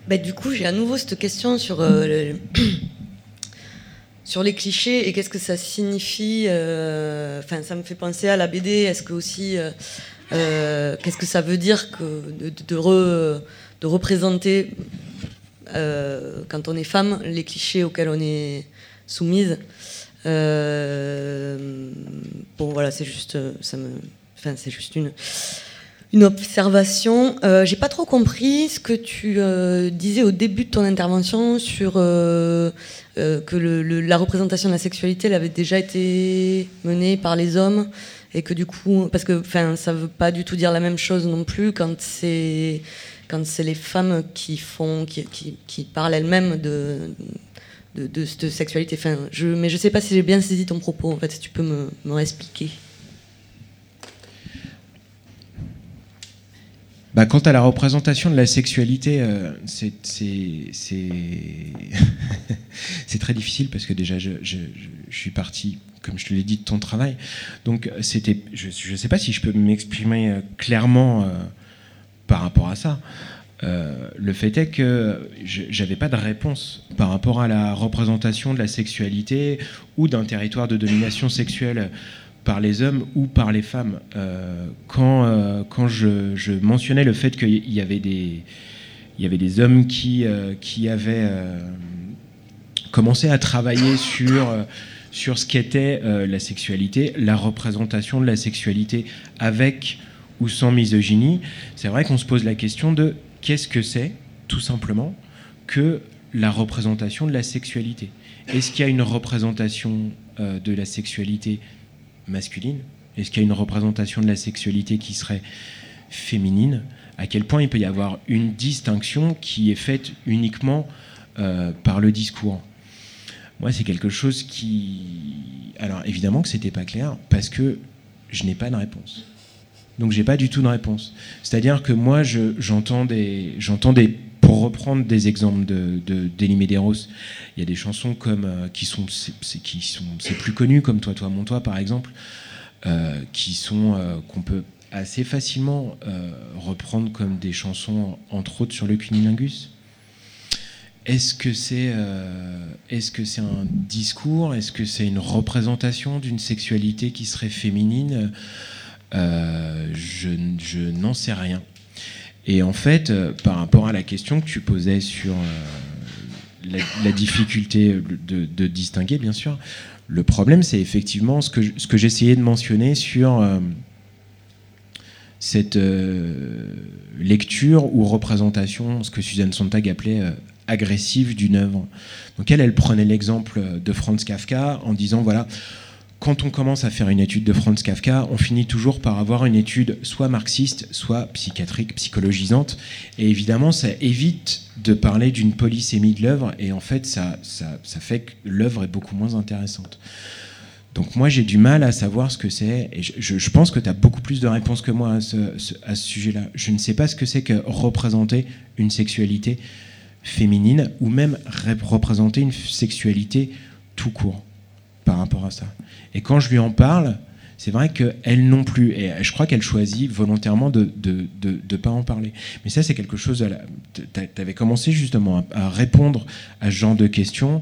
Du coup, j'ai à nouveau cette question sur, sur les clichés et qu'est-ce que ça signifie. Ça me fait penser à la BD. Est-ce que aussi, qu'est-ce que ça veut dire de représenter, quand on est femme, les clichés auxquels on est soumise. Voilà, c'est juste, c'est juste une observation. J'ai pas trop compris ce que tu disais au début de ton intervention sur que la représentation de la sexualité elle avait déjà été menée par les hommes et que du coup, parce que ça veut pas du tout dire la même chose non plus quand c'est les femmes qui parlent elles-mêmes de cette sexualité. Mais je sais pas si j'ai bien saisi ton propos. En fait, si tu peux me réexpliquer. Quant à la représentation de la sexualité, c'est très difficile parce que déjà je suis parti, comme je te l'ai dit, de ton travail. Donc je ne sais pas si je peux m'exprimer clairement par rapport à ça. Le fait est que j'avais pas de réponse par rapport à la représentation de la sexualité ou d'un territoire de domination sexuelle par les hommes ou par les femmes. Quand je mentionnais le fait qu'il y avait des hommes qui avaient commencé à travailler sur ce qu'était la sexualité, la représentation de la sexualité avec ou sans misogynie, c'est vrai qu'on se pose la question de qu'est-ce que c'est, tout simplement, que la représentation de la sexualité. Est-ce qu'il y a une représentation de la sexualité masculine? Est-ce qu'il y a une représentation de la sexualité qui serait féminine? À quel point il peut y avoir une distinction qui est faite uniquement par le discours? Moi, c'est quelque chose qui... Alors, évidemment que c'était pas clair, parce que je n'ai pas de réponse. Donc, j'ai pas du tout de réponse. C'est-à-dire que moi, j'entends des... Pour reprendre des exemples d'Elie Medeiros, il y a des chansons comme c'est plus connu, comme Toi, toi, mon toi, par exemple, qu'on peut assez facilement reprendre comme des chansons, entre autres, sur le cunnilingus. Est-ce que c'est un discours? Est-ce que c'est une représentation d'une sexualité qui serait féminine? Je n'en sais rien. Et en fait, par rapport à la question que tu posais sur la difficulté de distinguer, bien sûr, le problème, c'est effectivement ce que j'essayais de mentionner sur cette lecture ou représentation, ce que Suzanne Sontag appelait agressive d'une œuvre. Donc elle prenait l'exemple de Franz Kafka en disant, voilà, quand on commence à faire une étude de Franz Kafka, on finit toujours par avoir une étude soit marxiste, soit psychiatrique, psychologisante. Et évidemment, ça évite de parler d'une polysémie de l'œuvre. Et en fait, ça fait que l'œuvre est beaucoup moins intéressante. Donc moi, j'ai du mal à savoir ce que c'est. Et je pense que tu as beaucoup plus de réponses que moi à ce sujet-là. Je ne sais pas ce que c'est que représenter une sexualité féminine ou même représenter une sexualité tout court par rapport à ça. Et quand je lui en parle, c'est vrai qu'elle non plus, et je crois qu'elle choisit volontairement de pas en parler. Mais ça, c'est quelque chose... Tu avais commencé justement à répondre à ce genre de questions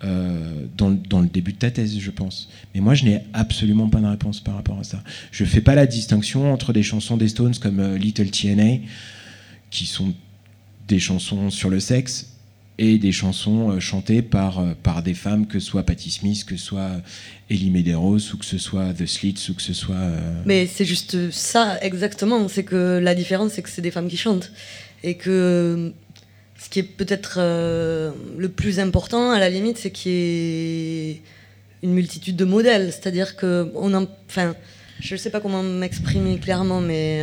dans le début de ta thèse, je pense. Mais moi, je n'ai absolument pas de réponse par rapport à ça. Je fais pas la distinction entre des chansons des Stones comme Little TNA, qui sont des chansons sur le sexe, et des chansons chantées par des femmes, que ce soit Patti Smith, que ce soit Elie Medeiros, ou que ce soit The Slits, ou que ce soit... Mais c'est juste ça, exactement. C'est que la différence, c'est que c'est des femmes qui chantent. Et que ce qui est peut-être le plus important, à la limite, c'est qu'il y ait une multitude de modèles. C'est-à-dire que je ne sais pas comment m'exprimer clairement, mais...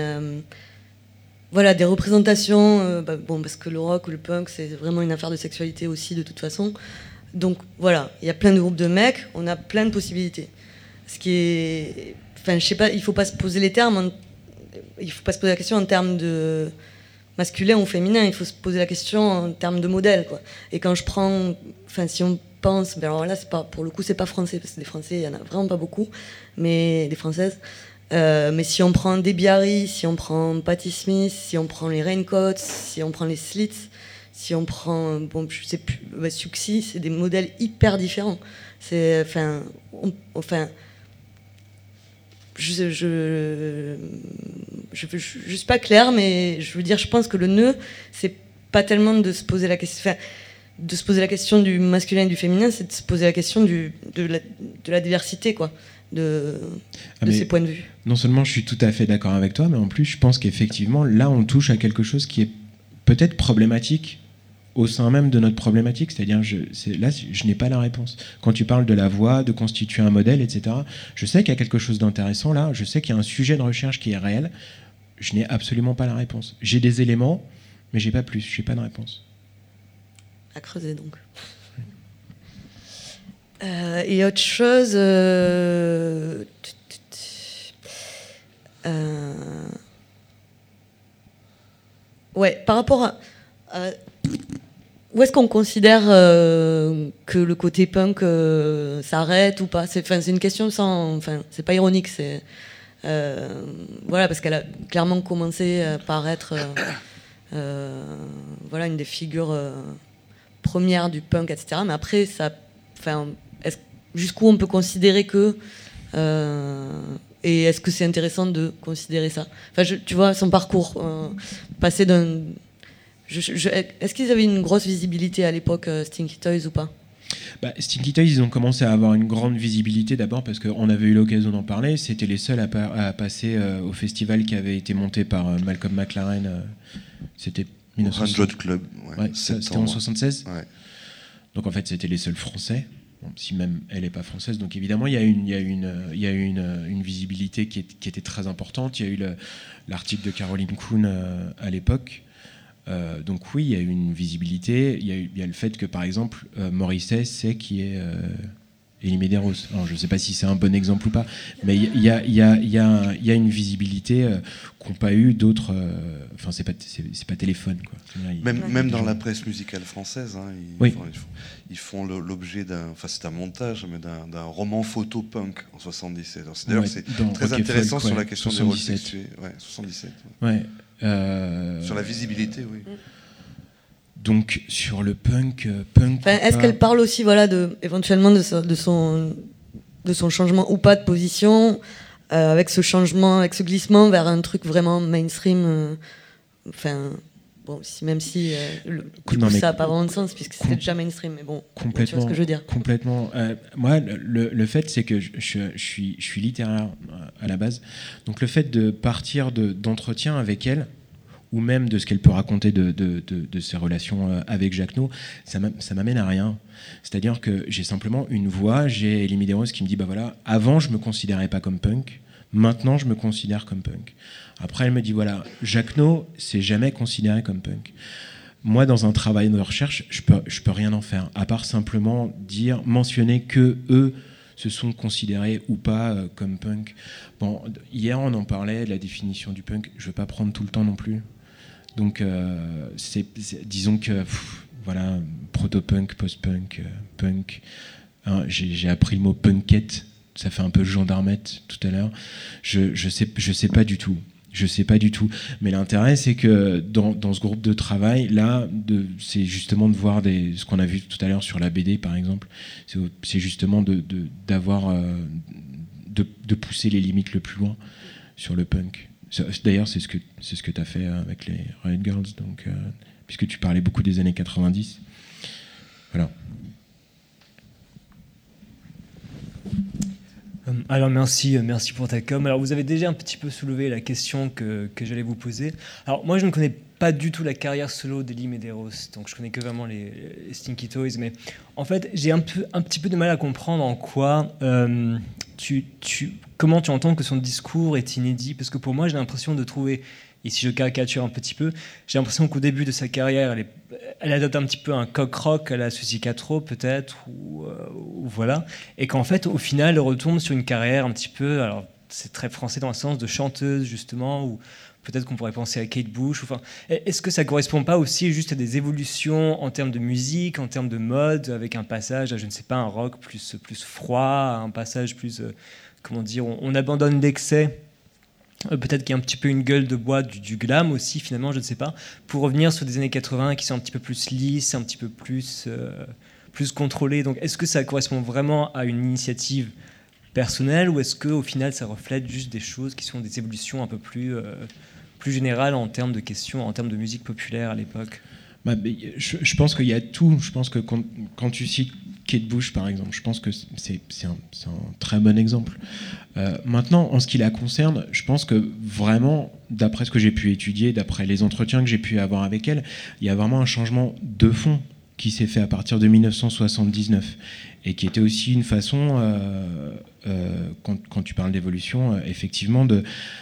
voilà, des représentations, parce que le rock ou le punk, c'est vraiment une affaire de sexualité aussi, de toute façon. Donc voilà, il y a plein de groupes de mecs, on a plein de possibilités. Ce qui est... je sais pas, il faut pas se poser les termes, il faut pas se poser la question en termes de masculin ou féminin, il faut se poser la question en termes de modèle, quoi. Et quand je prends... si on pense... alors là, pour le coup, c'est pas français, parce que des Français, il y en a vraiment pas beaucoup, mais des Françaises... mais si on prend Debbie Harry, si on prend Patti Smith, si on prend les Raincoats, si on prend les Slits, si on prend, bon, je sais plus, Siouxsie, c'est des modèles hyper différents. C'est, je suis pas claire, mais je veux dire, je pense que le nœud, c'est pas tellement de se poser la question, du masculin et du féminin, c'est de se poser la question de la diversité, quoi, de ces points de vue. Non seulement je suis tout à fait d'accord avec toi, mais en plus je pense qu'effectivement là on touche à quelque chose qui est peut-être problématique au sein même de notre problématique, c'est-à-dire là je n'ai pas la réponse. Quand tu parles de la voix, de constituer un modèle, etc., je sais qu'il y a quelque chose d'intéressant là, je sais qu'il y a un sujet de recherche qui est réel, je n'ai absolument pas la réponse. J'ai des éléments, mais j'ai pas plus, j'ai pas de réponse. À creuser donc. Et autre chose, ouais, par rapport à où est-ce qu'on considère que le côté punk s'arrête ou pas? C'est une question c'est pas ironique, c'est voilà, parce qu'elle a clairement commencé par être voilà, une des figures premières du punk, etc. Mais après, jusqu'où on peut considérer que et est-ce que c'est intéressant de considérer ça? Tu vois, son parcours, passer d'un... est-ce qu'ils avaient une grosse visibilité à l'époque, Stinky Toys, ou pas? Stinky Toys, ils ont commencé à avoir une grande visibilité d'abord parce qu'on avait eu l'occasion d'en parler. C'était les seuls à passer au festival qui avait été monté par Malcolm McLaren. C'était 1900 Club. Ouais, c'était en 76. Ouais. Donc en fait, c'était les seuls Français. Bon, si même elle n'est pas française, donc évidemment il y a eu une visibilité qui était très importante. Il y a eu l'article de Caroline Kuhn à l'époque. Donc oui, il y a eu une visibilité. Il y a le fait que par exemple Morrissey sait qui est Elie Medeiros. Alors, je ne sais pas si c'est un bon exemple ou pas, mais il y a une visibilité qu'ont pas eu d'autres. Enfin, c'est pas téléphone, quoi. Même dans la presse musicale française, hein, ils font l'objet d'un. Enfin, c'est un montage, mais d'un roman photo punk en 77. D'ailleurs, c'est très intéressant sur la question des rôles sexués. Ouais, 77. Ouais. Sur la visibilité, oui. Donc sur le punk. Est-ce qu'elle parle aussi, voilà, éventuellement de son changement ou pas de position, avec ce changement, avec ce glissement vers un truc vraiment mainstream. Bon, même si ça n'a pas vraiment de sens puisque c'était déjà mainstream, mais bon, tu vois ce que je veux dire. Complètement. Moi, le fait, c'est que je suis littéraire à la base, donc le fait de partir d'entretien avec elle, ou même de ce qu'elle peut raconter de ses relations avec Jacquenot, ça m'amène à rien. C'est-à-dire que j'ai simplement une voix, j'ai Elie Medeiros qui me dit, voilà, avant je me considérais pas comme punk, maintenant je me considère comme punk. Après elle me dit, voilà, Jacquenot s'est jamais considéré comme punk. Moi, dans un travail de recherche, je peux rien en faire, à part simplement mentionner que eux se sont considérés ou pas comme punk. Bon, hier on en parlait, la définition du punk, je vais pas prendre tout le temps non plus. Donc, disons que, voilà, proto-punk, post-punk, punk. Hein, j'ai appris le mot punkette, ça fait un peu gendarmette tout à l'heure. Je sais pas du tout. Je sais pas du tout. Mais l'intérêt, c'est que dans ce groupe de travail, là, c'est justement de voir ce qu'on a vu tout à l'heure sur la BD, par exemple. C'est justement de pousser les limites le plus loin sur le punk. D'ailleurs, c'est ce que tu as fait avec les Riot Girls, donc, puisque tu parlais beaucoup des années 90. Voilà. Alors merci pour ta com. Alors vous avez déjà un petit peu soulevé la question que j'allais vous poser. Alors moi je ne connais pas du tout la carrière solo d'Elie Medeiros, donc je connais que vraiment les Stinky Toys, mais en fait j'ai un petit peu de mal à comprendre en quoi comment tu entends que son discours est inédit, parce que pour moi j'ai l'impression de trouver, et si je caricature un petit peu, j'ai l'impression qu'au début de sa carrière elle adopte un petit peu un cock rock à la Suzy Quatro peut-être, ou voilà, et qu'en fait au final elle retombe sur une carrière un petit peu, alors c'est très français dans le sens de chanteuse justement, ou peut-être qu'on pourrait penser à Kate Bush. Enfin, est-ce que ça ne correspond pas aussi juste à des évolutions en termes de musique, en termes de mode, avec un passage à, je ne sais pas, un rock plus froid, un passage plus, comment dire, on abandonne l'excès peut-être qu'il y a un petit peu une gueule de bois du glam aussi, finalement, je ne sais pas, pour revenir sur des années 80 qui sont un petit peu plus lisses, un petit peu plus contrôlées. Donc, est-ce que ça correspond vraiment à une initiative personnelle ou est-ce qu'au final, ça reflète juste des choses qui sont des évolutions un peu plus générales en termes de questions, en termes de musique populaire à l'époque? Je pense qu'il y a tout. Je pense que quand tu cites Kate Bush, par exemple, je pense que c'est un très bon exemple. Maintenant, en ce qui la concerne, je pense que vraiment, d'après ce que j'ai pu étudier, d'après les entretiens que j'ai pu avoir avec elle, il y a vraiment un changement de fond qui s'est fait à partir de 1979 et qui était aussi une façon, quand tu parles d'évolution, effectivement, de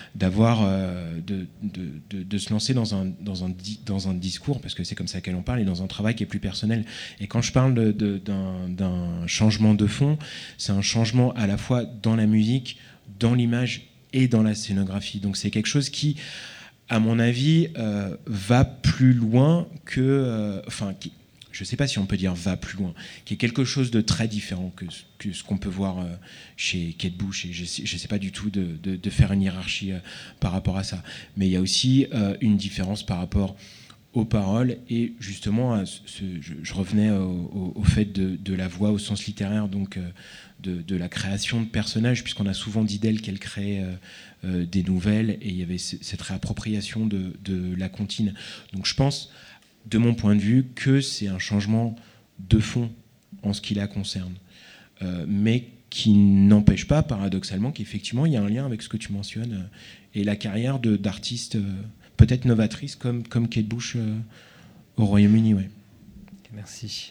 se lancer dans un discours, parce que c'est comme ça qu'elle en parle, et dans un travail qui est plus personnel. Et quand je parle d'un changement de fond, c'est un changement à la fois dans la musique, dans l'image et dans la scénographie. Donc c'est quelque chose qui, à mon avis, va plus loin que... je ne sais pas si on peut dire va plus loin, qui est quelque chose de très différent que ce qu'on peut voir chez Kate Bush. Et je ne sais pas du tout de faire une hiérarchie par rapport à ça. Mais il y a aussi une différence par rapport aux paroles. Et justement, je revenais au fait de la voix au sens littéraire, donc de la création de personnages, puisqu'on a souvent dit d'elle qu'elle crée des nouvelles, et il y avait cette réappropriation de la comptine. Donc je pense, de mon point de vue, que c'est un changement de fond en ce qui la concerne. Mais qui n'empêche pas, paradoxalement, qu'effectivement, il y a un lien avec ce que tu mentionnes et la carrière d'artistes peut-être novatrices comme Kate Bush au Royaume-Uni. Ouais. Merci.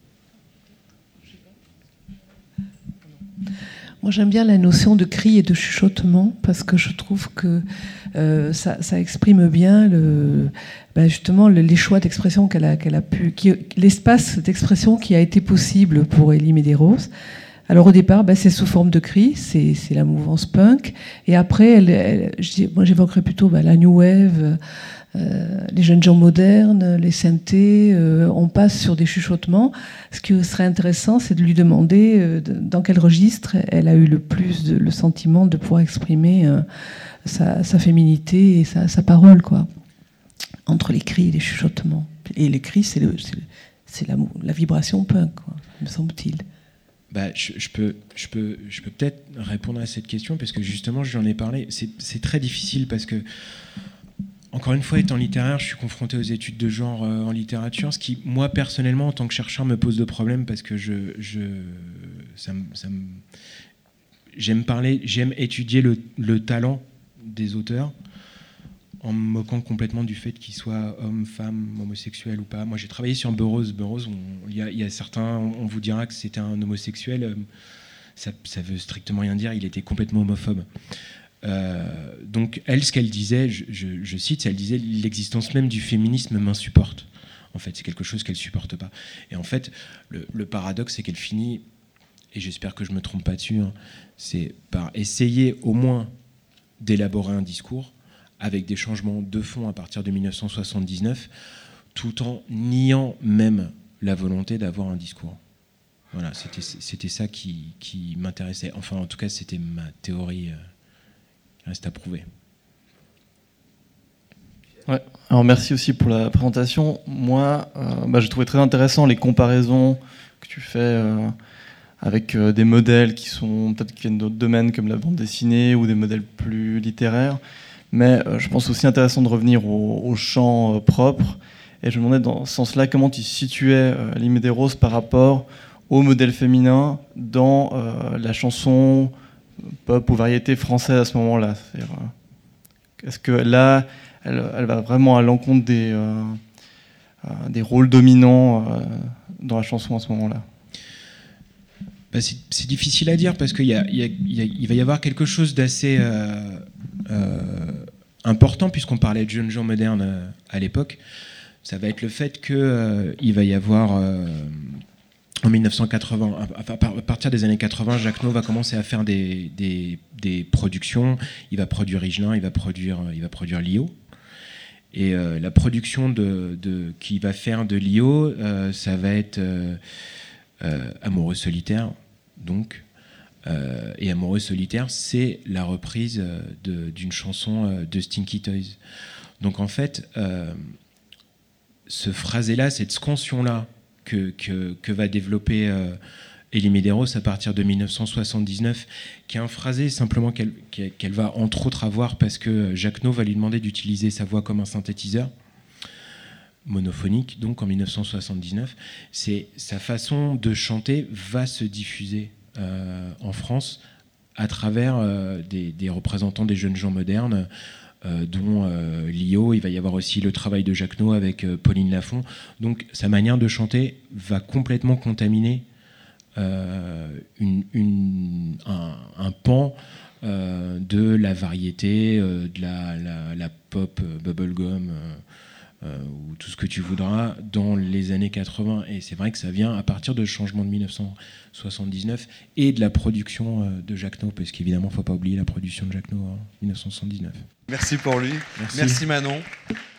Moi, j'aime bien la notion de cri et de chuchotement parce que je trouve que ça exprime bien justement les choix d'expression qu'elle a pu, l'espace d'expression qui a été possible pour Ellie Medeiros. Alors au départ, c'est sous forme de cri, c'est la mouvance punk, et après, moi j'évoquerais plutôt la new wave, les jeunes gens modernes, les synthés, on passe sur des chuchotements. Ce qui serait intéressant, c'est de lui demander dans quel registre elle a eu le plus le sentiment de pouvoir exprimer sa féminité et sa parole, quoi. Entre les cris et les chuchotements. Et les cris, c'est la vibration punk, quoi, me semble-t-il. Je peux peut-être répondre à cette question parce que justement j'en ai parlé. C'est très difficile parce que, encore une fois, étant littéraire, je suis confronté aux études de genre en littérature, ce qui, moi personnellement, en tant que chercheur, me pose de problème parce que j'aime étudier le talent des auteurs, en me moquant complètement du fait qu'ils soient hommes, femmes, homosexuels ou pas. Moi, j'ai travaillé sur Burroughs. Burroughs, il y a certains, on vous dira que c'était un homosexuel. Ça veut strictement rien dire. Il était complètement homophobe. Donc, elle, ce qu'elle disait, je cite, elle disait « l'existence même du féminisme m'insupporte ». En fait, c'est quelque chose qu'elle supporte pas. Et en fait, le paradoxe, c'est qu'elle finit, et j'espère que je me trompe pas dessus, c'est par essayer au moins d'élaborer un discours avec des changements de fond à partir de 1979, tout en niant même la volonté d'avoir un discours. Voilà, c'était ça qui m'intéressait. Enfin, en tout cas, c'était ma théorie. Reste à prouver. Ouais. Alors, merci aussi pour la présentation. Moi, j'ai trouvé très intéressant les comparaisons que tu fais avec des modèles qui viennent d'autres domaines comme la bande dessinée ou des modèles plus littéraires. Mais je pense aussi intéressant de revenir au chant propre. Et je me demandais dans ce sens-là comment tu situais Ellie Medeiros par rapport au modèle féminin dans la chanson pop ou variété française à ce moment-là. Est-ce que là, elle va vraiment à l'encontre des rôles dominants dans la chanson à ce moment-là? C'est difficile à dire parce qu'il va y avoir quelque chose d'assez important, puisqu'on parlait de jeunes gens modernes à l'époque. Ça va être le fait qu'il va y avoir en 1980, à partir des années 80, Jacquenot va commencer à faire des productions. Il va produire Higelin, il va produire Lio. Et la production qu'il va faire de Lio, ça va être Amoureux solitaire, donc, et Amoureux solitaire, c'est la reprise d'une chanson de Stinky Toys. Donc en fait, ce phrasé-là, cette scansion-là que va développer Elie Medeiros à partir de 1979, qui est un phrasé simplement qu'elle va entre autres avoir parce que Jacquenot va lui demander d'utiliser sa voix comme un synthétiseur monophonique, donc en 1979. C'est sa façon de chanter va se diffuser en France à travers des représentants des jeunes gens modernes, dont Lio. Il va y avoir aussi le travail de Jacquenot avec Pauline Lafont. Donc sa manière de chanter va complètement contaminer un pan de la variété, de la pop bubblegum, ou tout ce que tu voudras dans les années 80. Et c'est vrai que ça vient à partir de changement de 1979 et de la production de Jacquenot, parce qu'évidemment il ne faut pas oublier la production de Jacquenot en 1979. Merci pour lui. Merci Manon.